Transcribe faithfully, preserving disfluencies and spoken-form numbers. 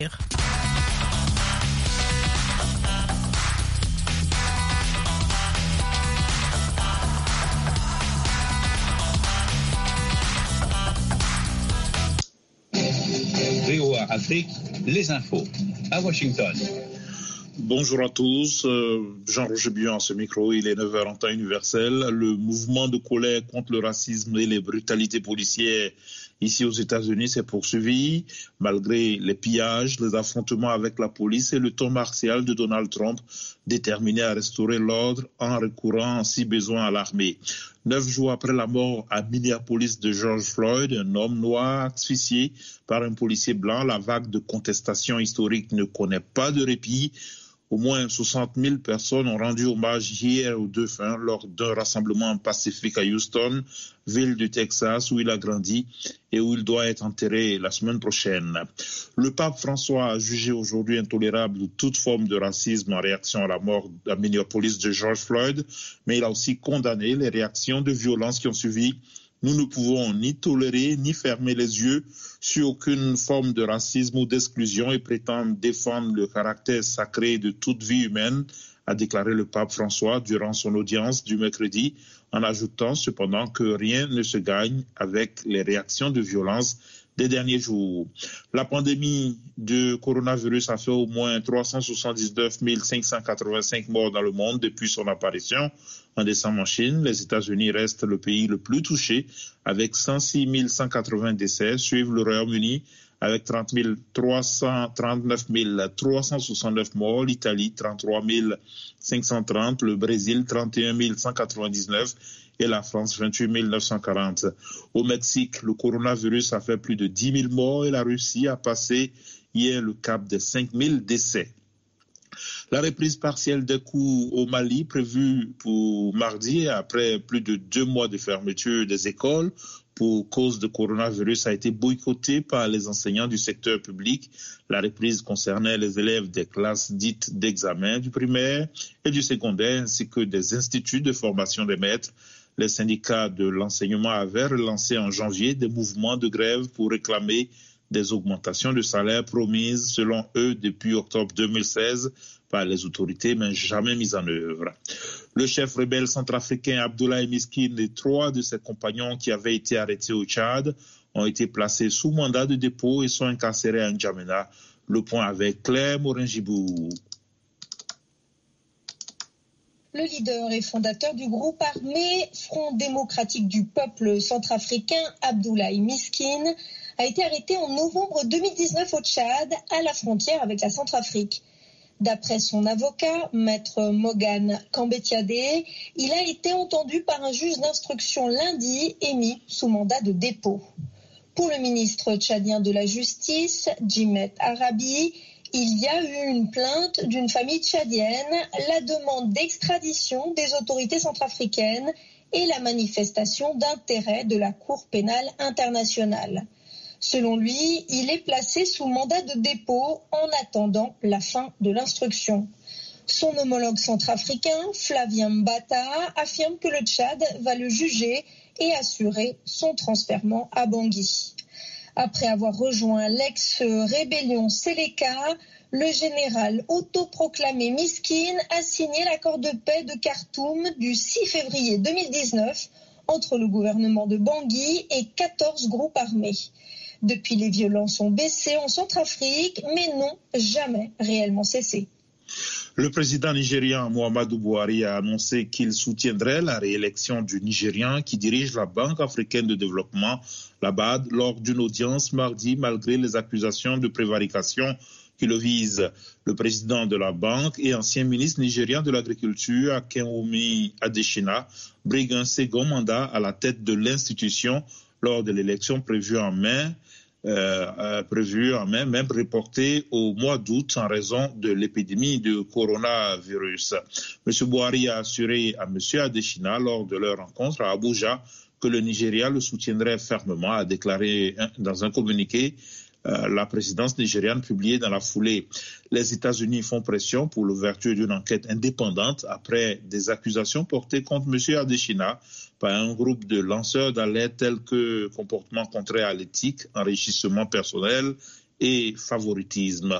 V O A Afrique, les infos, à Washington. Bonjour à tous, euh, Jean-Roger Buyon à ce micro, il est neuf heures en temps universel. Le mouvement de colère contre le racisme et les brutalités policières ici aux États-Unis s'est poursuivi malgré les pillages, les affrontements avec la police et le ton martial de Donald Trump, déterminé à restaurer l'ordre en recourant si besoin à l'armée. Neuf jours après la mort à Minneapolis de George Floyd, un homme noir asphyxié par un policier blanc, la vague de contestation historique ne connaît pas de répit. Au moins soixante mille personnes ont rendu hommage hier aux défunts lors d'un rassemblement pacifique à Houston, ville du Texas où il a grandi et où il doit être enterré la semaine prochaine. Le pape François a jugé aujourd'hui intolérable toute forme de racisme en réaction à la mort à Minneapolis de George Floyd, mais il a aussi condamné les réactions de violence qui ont suivi. Nous ne pouvons ni tolérer ni fermer les yeux sur aucune forme de racisme ou d'exclusion et prétendre défendre le caractère sacré de toute vie humaine, a déclaré le pape François durant son audience du mercredi, en ajoutant cependant que rien ne se gagne avec les réactions de violence des derniers jours. La pandémie de coronavirus a fait au moins trois cent soixante-dix-neuf mille cinq cent quatre-vingt-cinq morts dans le monde depuis son apparition en décembre en Chine. Les États-Unis restent le pays le plus touché avec cent six mille cent quatre-vingts décès, suivent le Royaume-Uni avec trente mille trois cent trente-neuf mille trois cent soixante-neuf morts, l'Italie trente-trois mille cinq cent trente, le Brésil trente et un mille cent quatre-vingt-dix-neuf et la France vingt-huit mille neuf cent quarante. Au Mexique, le coronavirus a fait plus de dix mille morts et la Russie a passé hier le cap des cinq mille décès. La reprise partielle des cours au Mali prévue pour mardi après plus de deux mois de fermeture des écoles pour cause de coronavirus a été boycottée par les enseignants du secteur public. La reprise concernait les élèves des classes dites d'examen du primaire et du secondaire ainsi que des instituts de formation des maîtres. Les syndicats de l'enseignement avaient relancé en janvier des mouvements de grève pour réclamer des augmentations de salaire promises, selon eux, depuis octobre deux mille seize par les autorités, mais jamais mises en œuvre. Le chef rebelle centrafricain Abdoulaye Miskine et trois de ses compagnons qui avaient été arrêtés au Tchad ont été placés sous mandat de dépôt et sont incarcérés à N'Djamena. Le point avec Claire Morin-Gibou. Le leader et fondateur du groupe armé Front démocratique du peuple centrafricain, Abdoulaye Miskine, a été arrêté en novembre deux mille dix-neuf au Tchad, à la frontière avec la Centrafrique. D'après son avocat, maître Mogane Kambetiadé, il a été entendu par un juge d'instruction lundi et mis sous mandat de dépôt. Pour le ministre tchadien de la Justice, Djimet Arabi, il y a eu une plainte d'une famille tchadienne, la demande d'extradition des autorités centrafricaines et la manifestation d'intérêt de la Cour pénale internationale. Selon lui, il est placé sous mandat de dépôt en attendant la fin de l'instruction. Son homologue centrafricain, Flavien Mbata, affirme que le Tchad va le juger et assurer son transfèrement à Bangui. Après avoir rejoint l'ex-rébellion Séléka, le général autoproclamé Miskine a signé l'accord de paix de Khartoum du six février deux mille dix-neuf entre le gouvernement de Bangui et quatorze groupes armés. Depuis, les violences ont baissé en Centrafrique, mais n'ont jamais réellement cessé. Le président nigérian Muhammadu Buhari a annoncé qu'il soutiendrait la réélection du Nigérian qui dirige la Banque africaine de développement, la B A D, lors d'une audience mardi, malgré les accusations de prévarication qui le visent. Le président de la banque et ancien ministre nigérien de l'Agriculture, Akinwumi Adesina, brigue un second mandat à la tête de l'institution lors de l'élection prévue en mai. Euh, euh, prévu en mai, même reporté au mois d'août en raison de l'épidémie de coronavirus. M. Buhari a assuré à M. Adesina lors de leur rencontre à Abuja que le Nigeria le soutiendrait fermement, a déclaré dans un communiqué euh, la présidence nigériane publiée dans la foulée. Les États-Unis font pression pour l'ouverture d'une enquête indépendante après des accusations portées contre M. Adesina par un groupe de lanceurs d'alerte tels que comportement contraire à l'éthique, enrichissement personnel et favoritisme.